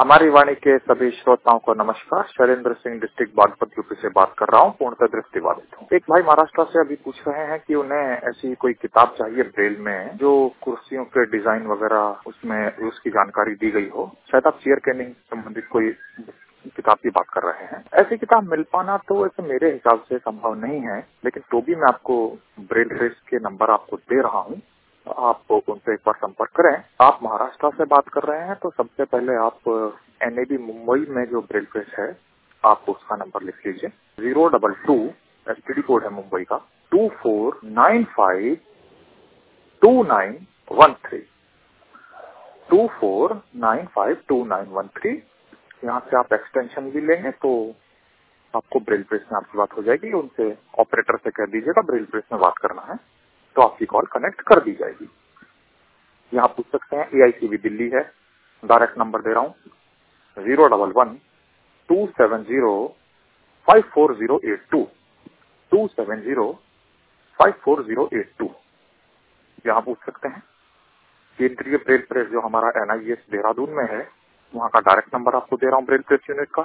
हमारी वाणी के सभी श्रोताओं को नमस्कार। शैलेंद्र सिंह डिस्ट्रिक्ट बागपत यूपी से बात कर रहा हूँ। पूर्णतः दृष्टिबाधित हूँ। एक भाई महाराष्ट्र से अभी पूछ रहे हैं कि उन्हें ऐसी कोई किताब चाहिए ब्रेल में जो कुर्सियों के डिजाइन वगैरह उसमें उसकी जानकारी दी गई हो। शायद आप चेयर कैनिंग संबंधित कोई किताब की बात कर रहे हैं। ऐसी किताब मिल पाना तो ऐसे मेरे हिसाब से संभव नहीं है, लेकिन तो भी मैं आपको ब्रेल प्रेस के नंबर आपको दे रहा हूँ। आप उनसे एक बार संपर्क करें। आप महाराष्ट्र से बात कर रहे हैं तो सबसे पहले आप NAB मुंबई में जो ब्रेल प्रेस है आप उसका नंबर लिख लीजिए। 022 STD कोड है मुंबई का 24952913 24952913। यहाँ से आप एक्सटेंशन भी लेंगे तो आपको ब्रेल प्रेस में आपकी बात हो जाएगी। उनसे ऑपरेटर से कह दीजिएगा ब्रेल प्रेस में बात करना है तो आपकी कॉल कनेक्ट कर दी जाएगी। यहाँ पूछ सकते हैं AICB दिल्ली है। डायरेक्ट नंबर दे रहा हूँ 011-270-54082 270-54082। यहाँ पूछ सकते हैं केंद्रीय ब्रेल प्रेस जो हमारा NIS देहरादून में है, वहाँ का डायरेक्ट नंबर आपको दे रहा हूँ ब्रेल प्रेस यूनिट का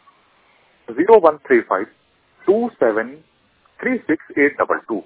0135-2736-822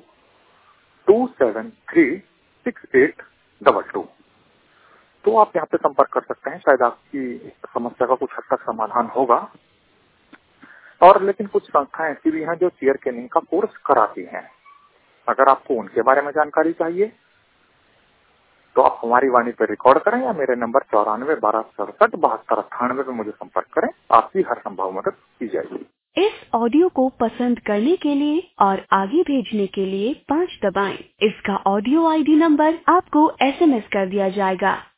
2736-822। तो आप यहाँ पे संपर्क कर सकते हैं। शायद आपकी समस्या का कुछ हद तक समाधान होगा। और लेकिन कुछ संस्थाएं ऐसी भी हैं जो चेयर कैनिंग का कोर्स कराती हैं। अगर आपको उनके बारे में जानकारी चाहिए तो आप हमारी वाणी पर रिकॉर्ड करें या मेरे नंबर 94-1267-7298 पे मुझे संपर्क करें। आपकी हर संभव मदद की जाएगी। इस ऑडियो को पसंद करने के लिए और आगे भेजने के लिए 5 दबाएं। इसका ऑडियो ID नंबर आपको SMS कर दिया जाएगा।